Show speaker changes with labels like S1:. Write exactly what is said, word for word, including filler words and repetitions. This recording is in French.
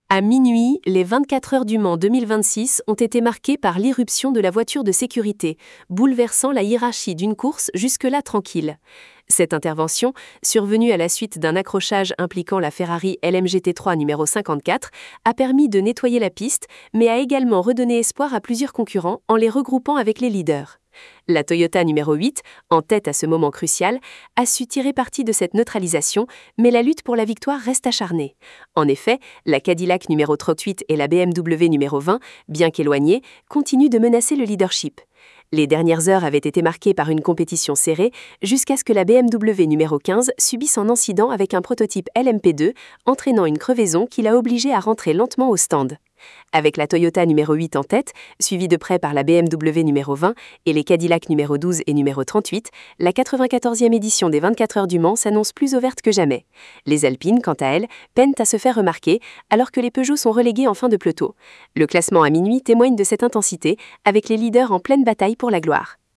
S1: À minuit, les vingt-quatre heures du Mans deux mille vingt-six ont été marquées par l'irruption de la voiture de sécurité, bouleversant la hiérarchie d'une course jusque-là tranquille. Cette intervention, survenue à la suite d'un accrochage impliquant la Ferrari L M G T trois numéro cinquante-quatre, a permis de nettoyer la piste, mais a également redonné espoir à plusieurs concurrents en les regroupant avec les leaders. La Toyota numéro huit, en tête à ce moment crucial, a su tirer parti de cette neutralisation, mais la lutte pour la victoire reste acharnée. En effet, la Cadillac numéro trente-huit et la B M W numéro vingt, bien qu'éloignées, continuent de menacer le leadership. Les dernières heures avaient été marquées par une compétition serrée, jusqu'à ce que la B M W numéro quinze subisse un incident avec un prototype L M P deux, entraînant une crevaison qui l'a obligée à rentrer lentement au stand. Avec la Toyota numéro huit en tête, suivie de près par la B M W numéro vingt et les Cadillac numéro douze et numéro trente-huit, la quatre-vingt-quatorzième édition des vingt-quatre heures du Mans s'annonce plus ouverte que jamais. Les Alpines, quant à elles, peinent à se faire remarquer, alors que les Peugeot sont relégués en fin de peloton. Le classement à minuit témoigne de cette intensité, avec les leaders en pleine bataille pour la gloire.